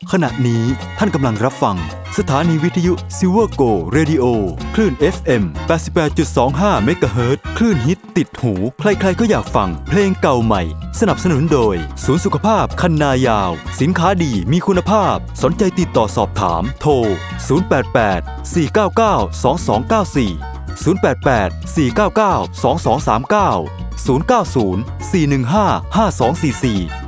ขณะนี้ท่านกำลังรับฟังสถานีวิทยุ Silver Go Radio คลื่น FM 88.25 เมกะเฮิรตซ์คลื่นฮิตติดหูใครๆก็อยากฟังเพลงเก่าใหม่สนับสนุนโดยศูนย์สุขภาพคันนายาวสินค้าดีมีคุณภาพสนใจติดต่อสอบถามโทร 088 499 2294 088 499 2239 090 415 5244